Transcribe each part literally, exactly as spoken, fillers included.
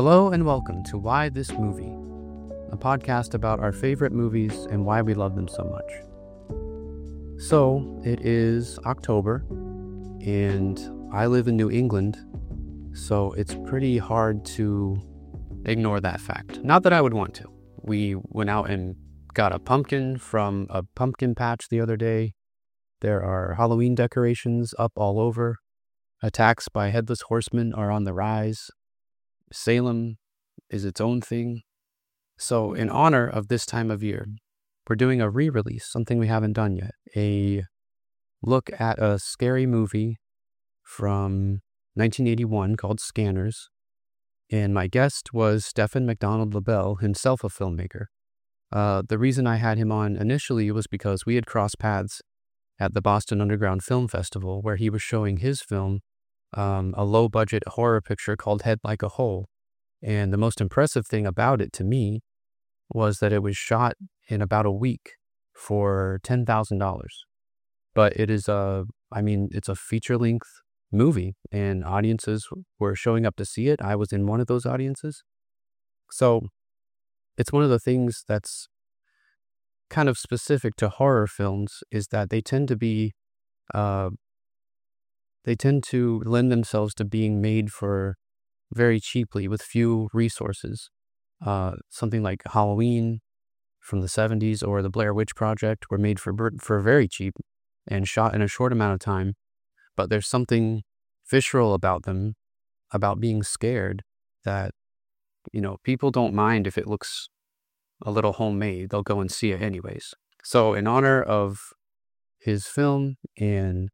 Hello and welcome to Why This Movie, a podcast about our favorite movies and why we love them so much. So, it is October, and I live in New England, so it's pretty hard to ignore that fact. Not that I would want to. We went out and got a pumpkin from a pumpkin patch the other day. There are Halloween decorations up all over. Attacks by headless horsemen are on the rise. Salem is its own thing. So in honor of this time of year, we're doing a re-release, something we haven't done yet. A look at a scary movie from nineteen eighty-one called Scanners. And my guest was Stephen McDonald LaBelle, himself a filmmaker. Uh, the reason I had him on initially was because we had crossed paths at the Boston Underground Film Festival, where he was showing his film, um, a low-budget horror picture called Head Like a Hole. And the most impressive thing about it to me was that it was shot in about a week for ten thousand dollars. But it is a, I mean, it's a feature-length movie, and audiences were showing up to see it. I was in one of those audiences. So it's one of the things that's kind of specific to horror films is that they tend to be, uh, they tend to lend themselves to being made for very cheaply with few resources. Uh, something like Halloween from the seventies or the Blair Witch Project were made for for very cheap and shot in a short amount of time. But there's something visceral about them, about being scared, that, you know, people don't mind if it looks a little homemade. They'll go and see it anyways. So in honor of his film and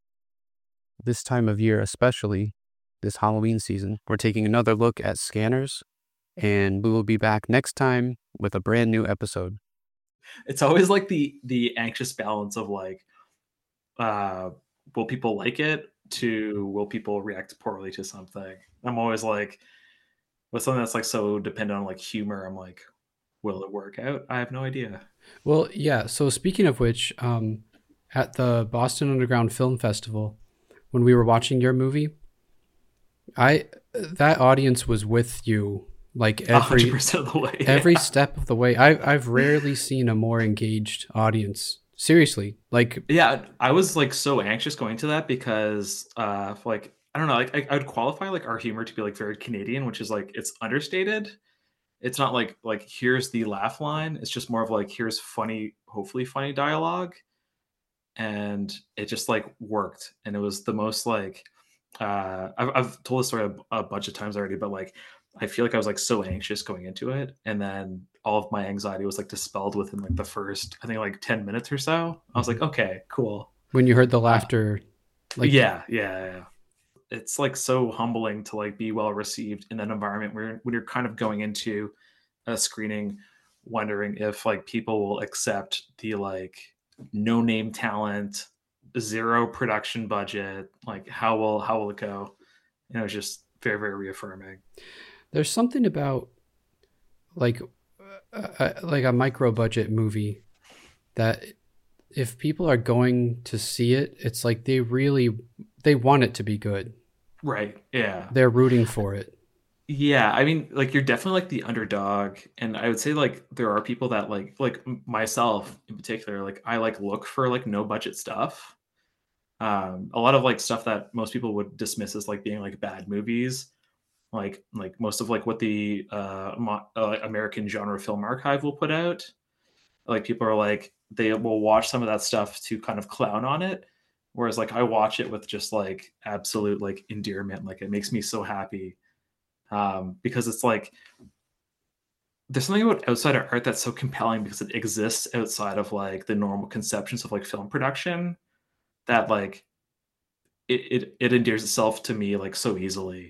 this time of year, especially this Halloween season, we're taking another look at Scanners, and we will be back next time with a brand new episode. It's always like the the anxious balance of like, uh, will people like it to will people react poorly to something? I'm always like, with something that's like so dependent on like humor, I'm like, will it work out? I have no idea. Well, yeah. So speaking of which, um, at the Boston Underground Film Festival, when we were watching your movie, I that audience was with you like every one hundred percent of the way. every Yeah. step of the way. I I've rarely seen a more engaged audience. Seriously, like Yeah, I was like so anxious going to that because uh like I don't know, like I, I would qualify like our humor to be like very Canadian, which is like it's understated. It's not like like here's the laugh line. It's just more of like here's funny, hopefully funny dialogue. And it just like worked. And it was the most like uh I've, I've told this story a, a bunch of times already, but like I feel like I was like so anxious going into it, and then all of my anxiety was like dispelled within like the first I think like ten minutes or so. I was like, okay, cool. when you heard the Uh, laughter, like yeah, yeah, yeah. It's like so humbling to like be well received in that environment where when you're kind of going into a screening wondering if like people will accept the like no name talent, zero production budget, like how will how will it go? You know, it's just very very reaffirming. there's something about like uh, uh, like a micro budget movie that if people are going to see it, it's like they really they want it to be good. Right. Yeah. They're rooting for it. Yeah, I mean, like you're definitely like the underdog, and I would say like there are people that like like m- myself in particular, like I like look for like no budget stuff. Um, a lot of like stuff that most people would dismiss as like being like bad movies, like like most of like what the uh, Mo- uh American Genre Film Archive will put out. Like people are like they will watch some of that stuff to kind of clown on it, whereas like I watch it with just like absolute like endearment. Like it makes me so happy, um, because it's like there's something about outsider art that's so compelling because it exists outside of like the normal conceptions of like film production, that like it it, it endears itself to me like so easily.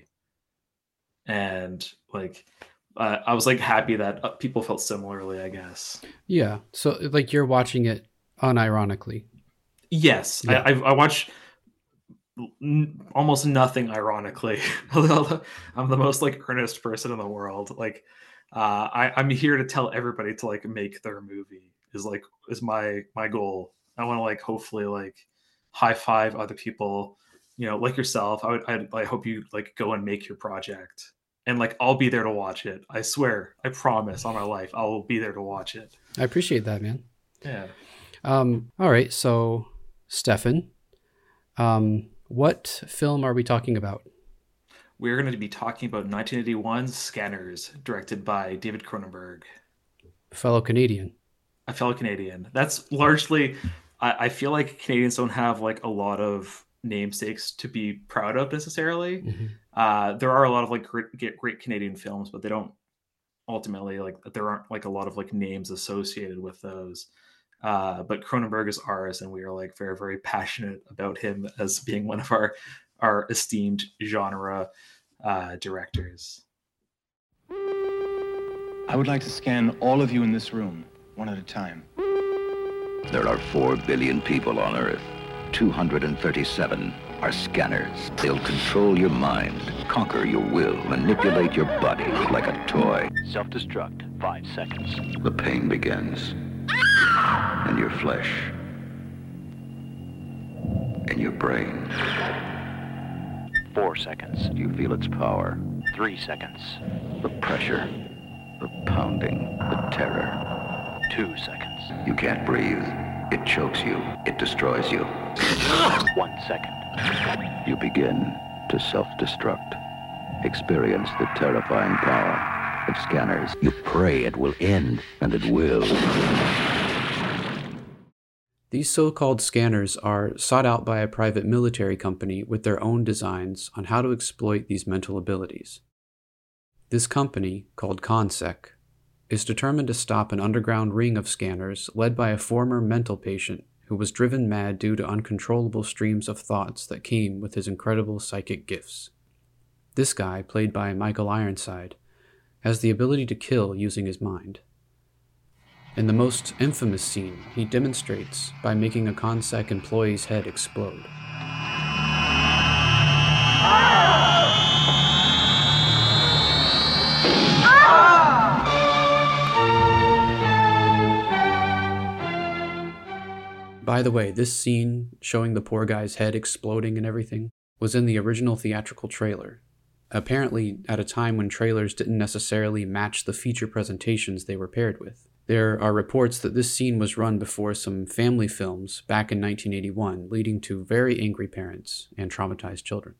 And like uh, I was like happy that uh, people felt similarly, I guess. Yeah. So like you're watching it unironically. Yes, I Yeah. I, I watch n- almost nothing ironically. I'm the most like earnest person in the world. Like uh, I, I'm here to tell everybody to like make their movie is like is my my goal. I want to like hopefully like high five other people, you know, like yourself. I would I, I hope you like go and make your project and like I'll be there to watch it. I swear, I promise on my life, I will be there to watch it. I appreciate that, man. Yeah. Um, all right, so Stefan, um, what film are we talking about? We're going to be talking about nineteen eighty-one's Scanners, directed by David Cronenberg. Fellow Canadian. A fellow Canadian. That's largely, I, I feel like Canadians don't have like a lot of namesakes to be proud of necessarily. Mm-hmm. Uh, there are a lot of like great, great Canadian films, but they don't ultimately like, there aren't like a lot of like names associated with those. Uh, but Cronenberg is ours, and we are like very, very passionate about him as being one of our our esteemed genre uh, directors. I would like to scan all of you in this room, one at a time. There are four billion people on Earth. two hundred thirty-seven are scanners. They'll control your mind, conquer your will, manipulate your body like a toy. Self-destruct, five seconds. The pain begins in your flesh, in your brain. Four seconds. You feel its power, Three seconds. the pressure, the pounding, the terror. Two seconds. You can't breathe. It chokes you. It destroys you. One second. You begin to self-destruct. Experience the terrifying power of scanners. You pray it will end, and it will. These so-called scanners are sought out by a private military company with their own designs on how to exploit these mental abilities. This company, called CONSEC, is determined to stop an underground ring of scanners led by a former mental patient who was driven mad due to uncontrollable streams of thoughts that came with his incredible psychic gifts. This guy, played by Michael Ironside, has the ability to kill using his mind. In the most infamous scene, he demonstrates by making a CONSEC employee's head explode. By the way, this scene, showing the poor guy's head exploding and everything, was in the original theatrical trailer. Apparently, at a time when trailers didn't necessarily match the feature presentations they were paired with. There are reports that this scene was run before some family films back in nineteen eighty-one, leading to very angry parents and traumatized children.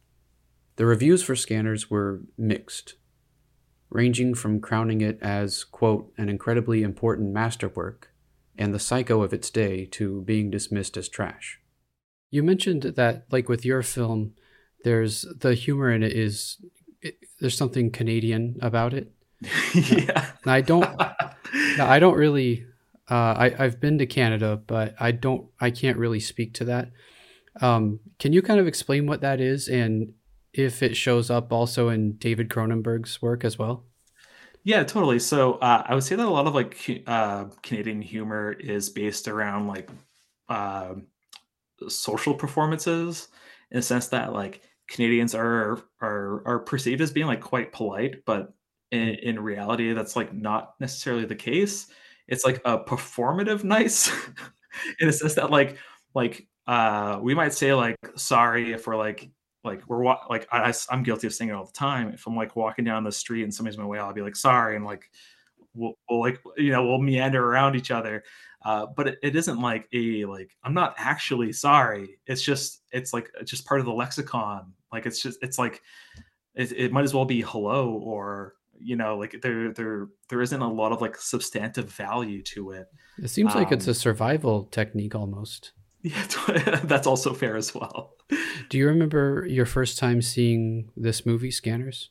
The reviews for Scanners were mixed, ranging from crowning it as, quote, an incredibly important masterwork and the Psycho of its day to being dismissed as trash. You mentioned that, like with your film, there's the humor in it is, it, there's something Canadian about it. Yeah. And I don't, no, I don't really, uh, I, I've been to Canada, but I don't, I can't really speak to that. Um, can you kind of explain what that is and if it shows up also in David Cronenberg's work as well? Yeah, totally. So uh, I would say that a lot of like hu- uh, Canadian humor is based around like uh, social performances, in the sense that like Canadians are are are perceived as being like quite polite, but in, in reality, that's like not necessarily the case. It's like a performative nice, in a sense that like like uh, we might say like sorry if we're like like we're wa- like I, I'm guilty of saying it all the time. If I'm like walking down the street and somebody's in my way, I'll be like sorry, and like we'll, we'll like you know we'll meander around each other. Uh, but it, it isn't like a like I'm not actually sorry. It's just it's like it's just part of the lexicon. Like it's just it's like it, it might as well be hello, or you know like there there there isn't a lot of like substantive value to it. It seems like Um, it's a survival technique almost. Yeah, that's also fair as well. Do you remember your first time seeing this movie, Scanners?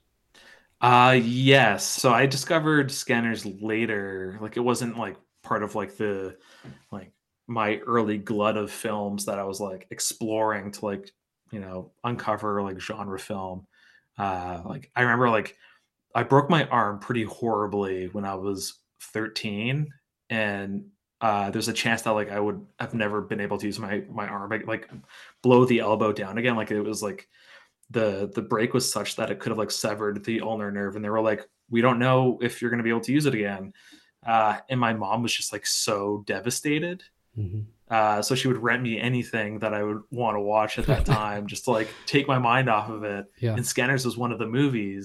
Uh yes. So I discovered Scanners later. Like it wasn't like part of like the like my early glut of films that I was like exploring to like, you know, uncover like genre film. Uh like I remember like I broke my arm pretty horribly when I was thirteen, and uh there's a chance that like I would have never been able to use my my arm like, like blow the elbow down again. Like it was like the the break was such that it could have like severed the ulnar nerve, and they were like, we don't know if you're going to be able to use it again. Uh and my mom was just like so devastated. Mm-hmm. Uh so she would rent me anything that I would want to watch at that time just to like take my mind off of it. Yeah. And Scanners was one of the movies.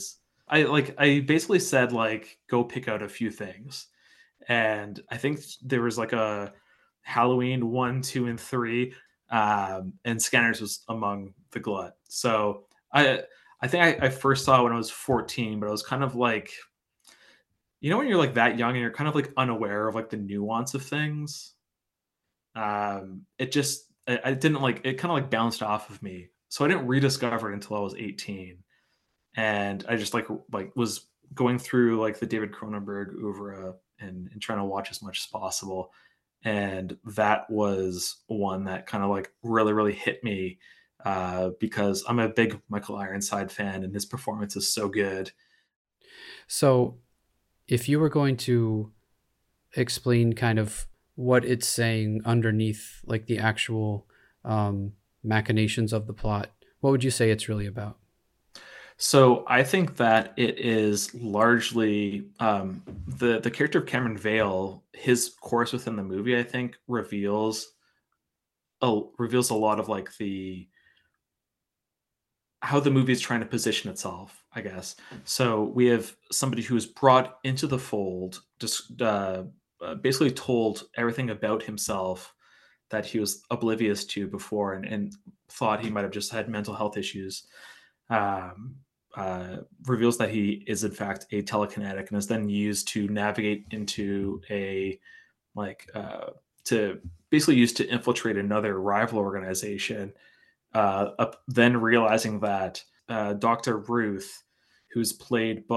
I like I basically said like go pick out a few things, and I think there was like a Halloween one, two, and three, um, and Scanners was among the glut. So I I think I, I first saw it when I was fourteen, but I was kind of like, you know, when you're like that young and you're kind of like unaware of like the nuance of things. Um, it just I, I didn't like it kind of like bounced off of me, so I didn't rediscover it until I was eighteen, and I just like like was going through like the David Cronenberg oeuvre and, and trying to watch as much as possible. And that was one that kind of like really, really hit me uh, because I'm a big Michael Ironside fan and his performance is so good. So if you were going to explain kind of what it's saying underneath like the actual um, machinations of the plot, what would you say it's really about? So I think that it is largely um, the the character of Cameron Vale. His course within the movie, I think, reveals a reveals a lot of like the how the movie is trying to position itself, I guess. So we have somebody who is brought into the fold, just uh, uh, basically told everything about himself that he was oblivious to before, and, and thought he might have just had mental health issues. Um, uh, reveals that he is in fact a telekinetic and is then used to navigate into a like uh, to basically used to infiltrate another rival organization. Uh, up, then realizing that uh, Doctor Ruth, who's played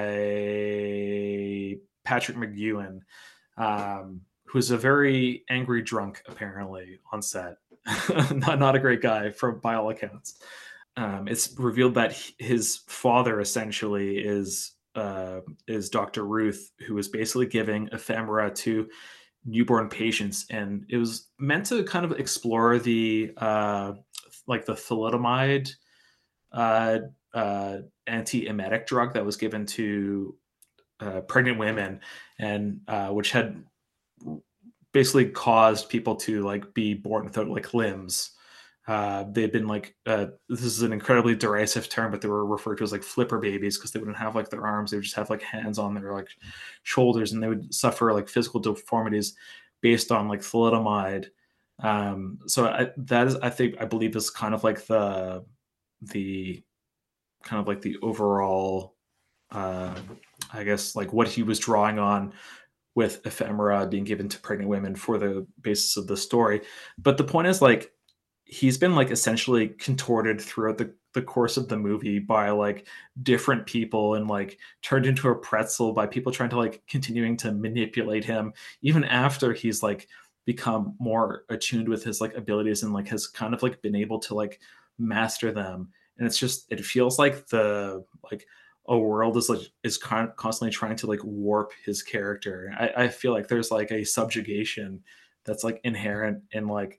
by Patrick McGoohan, um, who's a very angry drunk apparently on set, not not a great guy from by all accounts. Um, it's revealed that his father essentially is uh, is Doctor Ruth, who is basically giving ephemera to newborn patients, and it was meant to kind of explore the uh, like the thalidomide uh, uh, antiemetic drug that was given to uh, pregnant women, and uh, which had basically caused people to like be born without like limbs. Uh, they've been like, uh, this is an incredibly derisive term, but they were referred to as like flipper babies because they wouldn't have like their arms. They would just have like hands on their like shoulders, and they would suffer like physical deformities based on like thalidomide. Um, so I, that is, I think, I believe is kind of like the, the kind of like the overall, uh, I guess like what he was drawing on with ephemera being given to pregnant women for the basis of the story. But the point is like, he's been like essentially contorted throughout the, the course of the movie by like different people and like turned into a pretzel by people trying to like continuing to manipulate him even after he's like become more attuned with his like abilities and like has kind of like been able to like master them. And it's just, it feels like the like a world is like is con- constantly trying to like warp his character. I, I feel like there's like a subjugation that's like inherent in like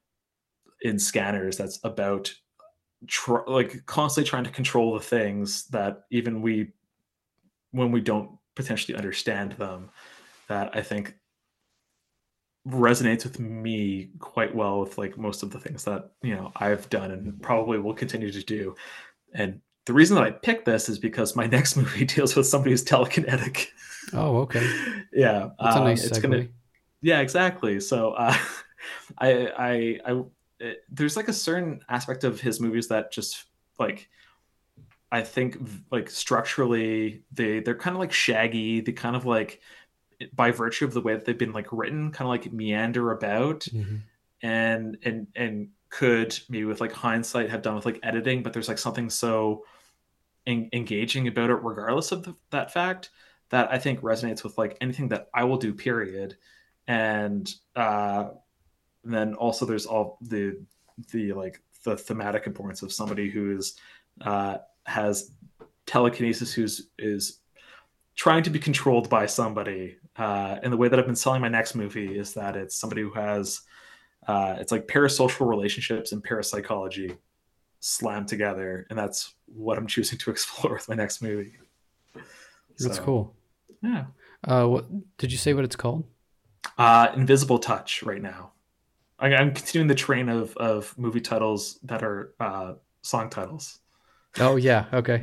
in Scanners that's about tr- like constantly trying to control the things that even we when we don't potentially understand them, that I think resonates with me quite well with like most of the things that, you know, I've done and probably will continue to do. And the reason that I picked this is because my next movie deals with somebody who's telekinetic. Oh, okay. Yeah. That's um, a nice it's segue. gonna yeah, exactly. So uh I I I it, there's like a certain aspect of his movies that just like I think like structurally they they're kind of like shaggy. They kind of like by virtue of the way that they've been like written, kind of like meander about, Mm-hmm. and and and could maybe with like hindsight have done with like editing. But there's like something so en- engaging about it, regardless of the, that fact, that I think resonates with like anything that I will do. Period. And uh, and then also there's all the the like the thematic importance of somebody who is uh, has telekinesis, who's is trying to be controlled by somebody. Uh, and the way that I've been selling my next movie is that it's somebody who has uh, it's like parasocial relationships and parapsychology slammed together, and that's what I'm choosing to explore with my next movie. That's So, cool. Yeah. Uh, what did you say? What it's called? Uh, Invisible Touch right now. I, I'm continuing the train of of movie titles that are uh, song titles. Oh yeah. Okay.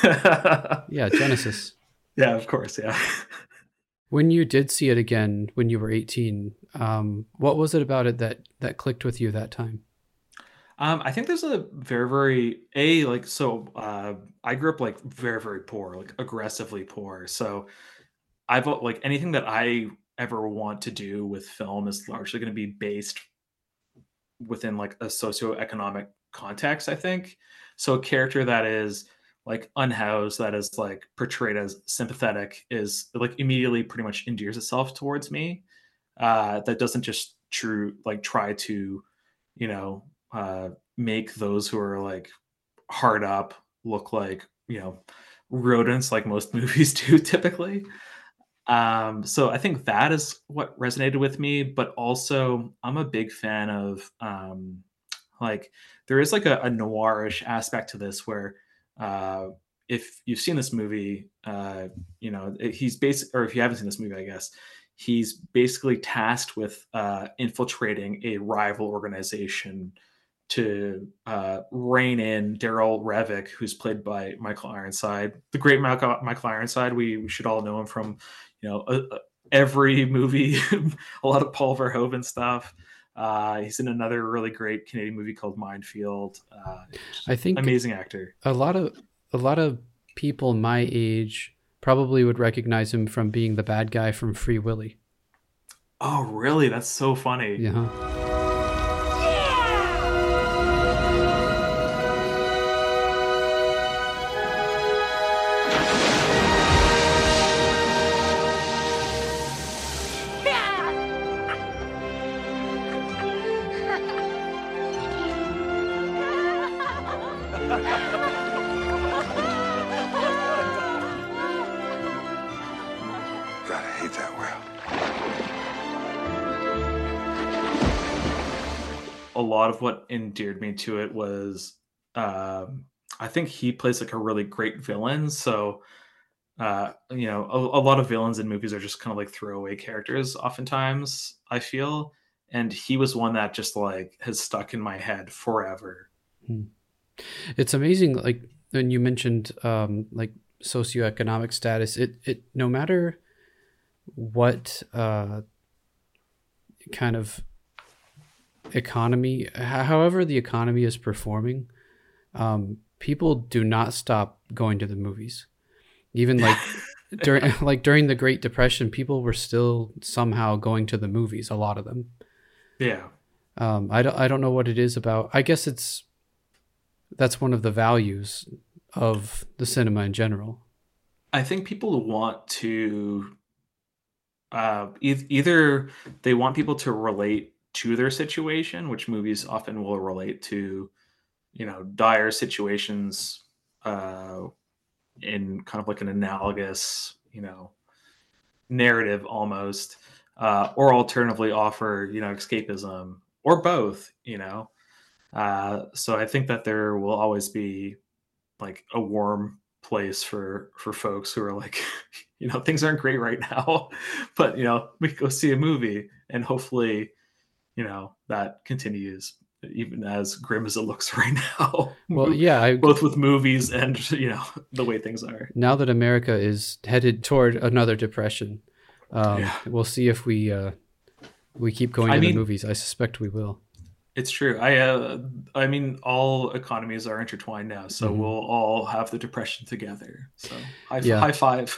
Yeah, Genesis. Yeah, of course. Yeah. When you did see it again when you were eighteen, um, what was it about it that that clicked with you that time? Um, I think there's a very, very a like so. Uh, I grew up like very, very poor, like aggressively poor. So I've al- like anything that I ever want to do with film is largely going to be based within like a socioeconomic context, I think. So a character that is like unhoused, that is like portrayed as sympathetic, is like immediately pretty much endears itself towards me. Uh, that doesn't just true like try to, you know, uh, make those who are like hard up look like, you know, rodents like most movies do typically. Um, so I think that is what resonated with me, but also I'm a big fan of um, like there is like a, a noirish aspect to this where uh, if you've seen this movie, uh, you know it- he's basic, or if you haven't seen this movie, I guess he's basically tasked with uh, infiltrating a rival organization to uh, rein in Daryl Revick, who's played by Michael Ironside, the great Michael, Michael Ironside. We, we should all know him from, you know, uh, uh, every movie, a lot of Paul Verhoeven stuff. Uh, he's in another really great Canadian movie called Minefield. Uh, I think amazing actor. a lot of a lot of people my age probably would recognize him from being the bad guy from Free Willy. Oh, really? That's so funny. Yeah. God, I hate that whale. A lot of what endeared me to it was um, I think he plays like a really great villain. So uh, you know, a, a lot of villains in movies are just kind of like throwaway characters oftentimes, I feel. And he was one that just like has stuck in my head forever. Hmm. It's amazing, like when you mentioned um, like socioeconomic status, it it no matter what uh, kind of economy, however the economy is performing, um, people do not stop going to the movies. Even like during like during the Great Depression, people were still somehow going to the movies. A lot of them. Yeah. Um, I don't I don't know what it is about. I guess it's that's one of the values of the cinema in general. I think people want to uh, e- either they want people to relate to their situation, which movies often will relate to, you know, dire situations uh, in kind of like an analogous, you know, narrative almost, uh, or alternatively offer, you know, escapism or both, you know. Uh, so I think that there will always be like a warm place for for folks who are like, you know, things aren't great right now, but you know, we can go see a movie and hopefully, you know, that continues even as grim as it looks right now. Well, yeah, I, both with movies and, you know, the way things are. Now that America is headed toward another depression, um, Yeah. we'll see if we uh, we keep going I to mean- the movies. I suspect we will. It's true. I uh, I mean, all economies are intertwined now, so Mhm. we'll all have the depression together. So high, Yeah. high five.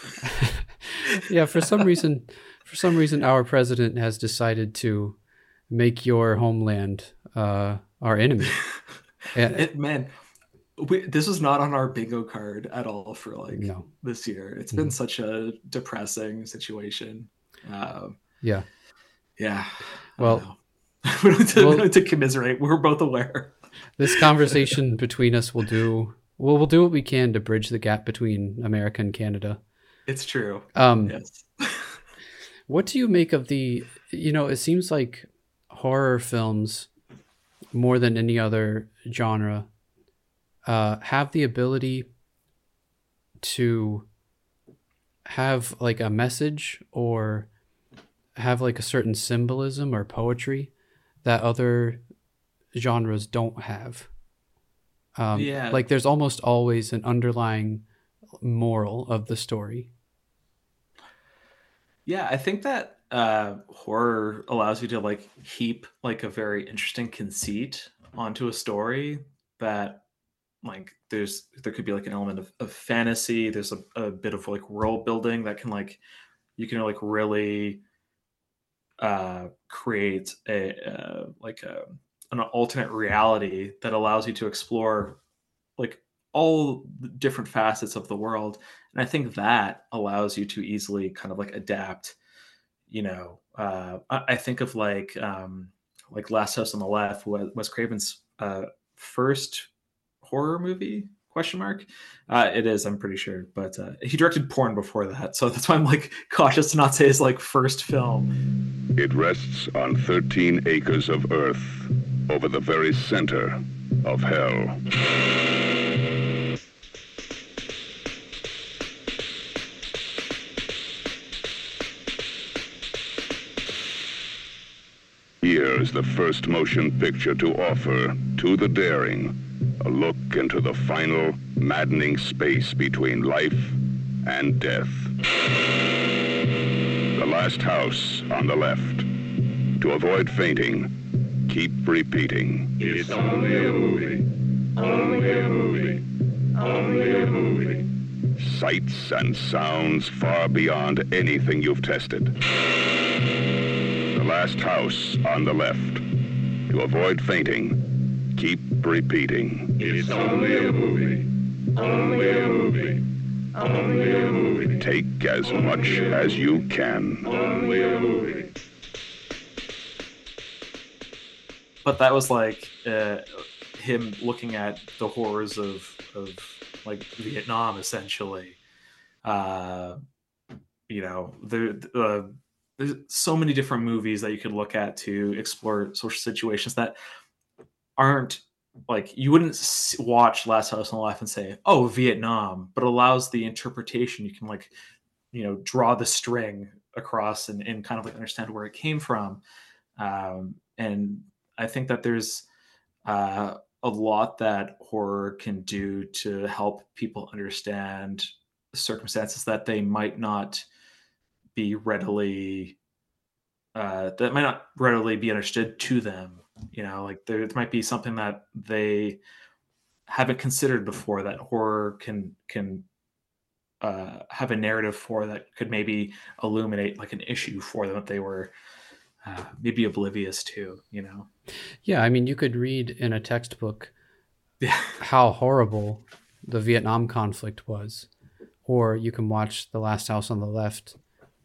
Yeah, for some reason, for some reason, our president has decided to make your homeland uh, our enemy. Yeah, It, man, we, this was not on our bingo card at all for like no, this year. It's Mhm. been such a depressing situation. Um, yeah. yeah. I Well, don't know. we don't need to, we well- don't need to commiserate. We're both aware. This conversation between us will do. Well, we'll do what we can to bridge the gap between America and Canada. It's true. Um, Yes. What do you make of the, you know, it seems like horror films, more than any other genre, uh, have the ability to have like a message or have like a certain symbolism or poetry that other genres don't have. Um, Yeah. Like there's almost always an underlying moral of the story. Yeah, I think that uh, horror allows you to like heap like a very interesting conceit onto a story that like there's there could be like an element of, of fantasy. There's a, a bit of like world building that can like you can like really uh, create a uh, like a, an alternate reality that allows you to explore like all the different facets of the world. And I think that allows you to easily kind of like adapt. You know, uh, I, I think of like um, like Last House on the Left, Wes Craven's uh, first horror movie question mark uh it is, I'm pretty sure, but uh he directed porn before that, so that's why I'm like cautious to not say his like first film. It rests on thirteen acres of earth over the very center of hell. Here's the first motion picture to offer to the daring a look into the final, maddening space between life and death. The Last House on the Left. To avoid fainting, keep repeating. It's only a movie. Only a movie. Only a movie. Sights and sounds far beyond anything you've tested. The Last House on the Left. To avoid fainting, keep repeating. It's only a movie. Only a movie. Only a movie. Take as much as you can. Only a movie. But that was like uh, him looking at the horrors of of like Vietnam, essentially. Uh, you know, there uh, there's so many different movies that you could look at to explore social situations that aren't like you wouldn't watch Last House on the Left and say, "Oh, Vietnam," but allows the interpretation. You can like, you know, draw the string across and, and kind of like understand where it came from. Um, and I think that there's uh, a lot that horror can do to help people understand circumstances that they might not be readily uh, that might not readily be understood to them. You know, like there might be something that they haven't considered before that horror can can uh, have a narrative for that could maybe illuminate like an issue for them that they were uh, maybe oblivious to, you know? Yeah, I mean, you could read in a textbook Yeah. how horrible the Vietnam conflict was, or you can watch The Last House on the Left,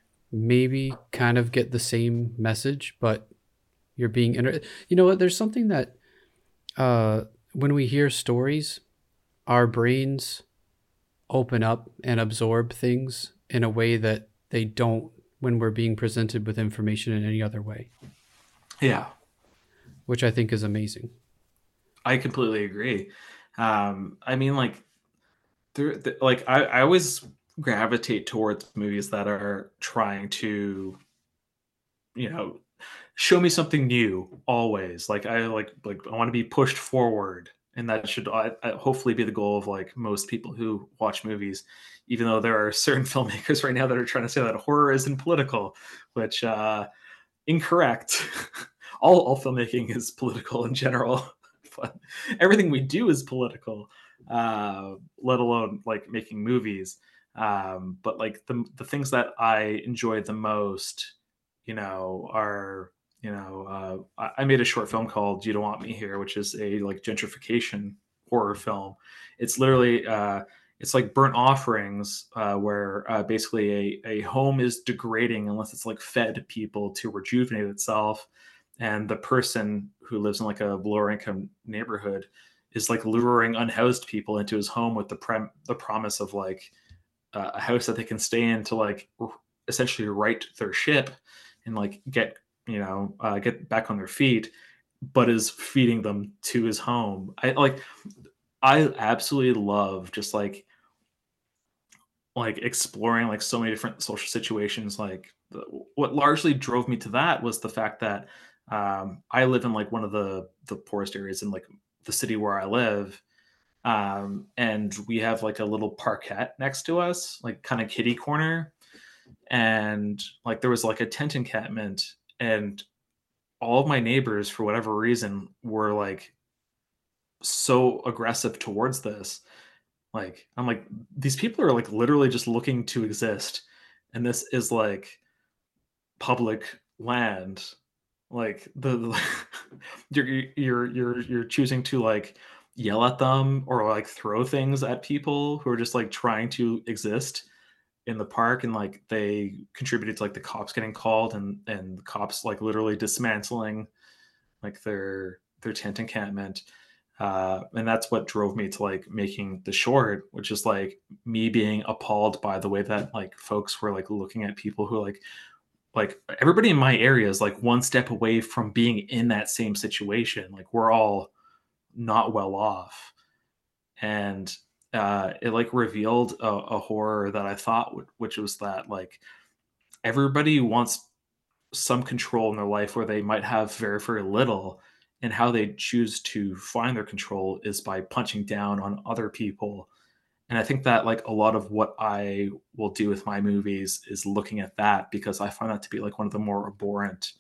maybe kind of get the same message, but you're being inter- you know what, there's something that uh when we hear stories, our brains open up and absorb things in a way that they don't when we're being presented with information in any other way. Yeah, which I think is amazing. I completely agree. um I mean, like there the, like I, I always gravitate towards movies that are trying to, you know, show me something new always. Like I like like I want to be pushed forward, and that should uh, hopefully be the goal of like most people who watch movies, even though there are certain filmmakers right now that are trying to say that horror isn't political, which uh incorrect. all all filmmaking is political in general, but everything we do is political, uh let alone like making movies. Um but like the the things that I enjoy the most, you know, are, you know, uh, I made a short film called You Don't Want Me Here, which is a like gentrification horror film. It's literally, uh, it's like Burnt Offerings, uh, where uh, basically a, a home is degrading unless it's like fed people to rejuvenate itself. And the person who lives in like a lower income neighborhood is like luring unhoused people into his home with the prem- the promise of like uh, a house that they can stay in to like r- essentially right their ship and like get, you know, uh, get back on their feet, but is feeding them to his home. I like, I absolutely love just like, like exploring like so many different social situations. Like the, what largely drove me to that was the fact that um, I live in like one of the, the poorest areas in like the city where I live. Um, and we have like a little parquet next to us, like kind of kiddie corner. And like there was like a tent encampment, and all of my neighbors, for whatever reason, were like so aggressive towards this. Like, I'm like, these people are like literally just looking to exist. And this is like public land. Like the, the you're you're you're you're choosing to like yell at them or like throw things at people who are just like trying to exist in the park. And like they contributed to like the cops getting called, and and the cops like literally dismantling like their their tent encampment. Uh, and that's what drove me to like making the short, which is like me being appalled by the way that like folks were like looking at people who like like everybody in my area is like one step away from being in that same situation. Like we're all not well off. And uh, it like revealed a, a horror that I thought, would, which was that like everybody wants some control in their life where they might have very, very little. And how they choose to find their control is by punching down on other people. And I think that like a lot of what I will do with my movies is looking at that, because I find that to be like one of the more abhorrent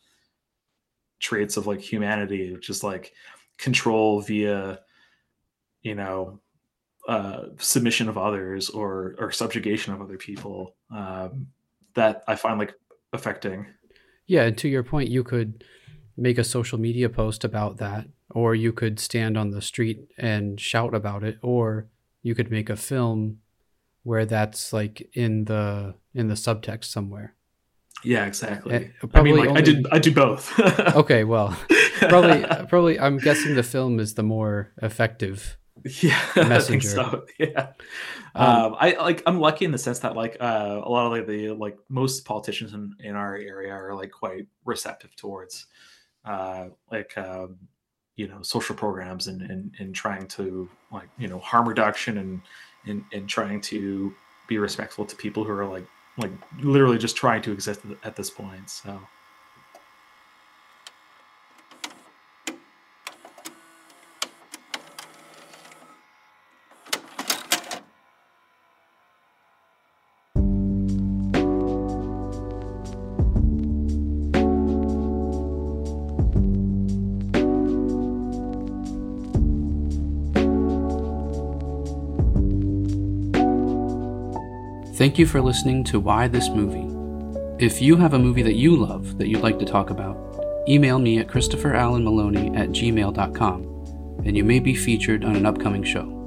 traits of like humanity, which is like control via, you know, uh, submission of others or, or subjugation of other people, um, that I find like affecting. Yeah. And to your point, you could make a social media post about that, or you could stand on the street and shout about it, or you could make a film where that's like in the in the subtext somewhere. Yeah, exactly. I mean, like only... I did I do both. Okay, well, probably probably I'm guessing the film is the more effective yeah messenger. I think so. Yeah. Um, um, I like I'm lucky in the sense that like uh, a lot of like the like most politicians in, in our area are like quite receptive towards uh like um you know social programs and and, and trying to like you know harm reduction and, and and trying to be respectful to people who are like like literally just trying to exist at this point. So thank you for listening to Why This Movie. If you have a movie that you love that you'd like to talk about, email me at christopher allen maloney at gmail dot com, and you may be featured on an upcoming show.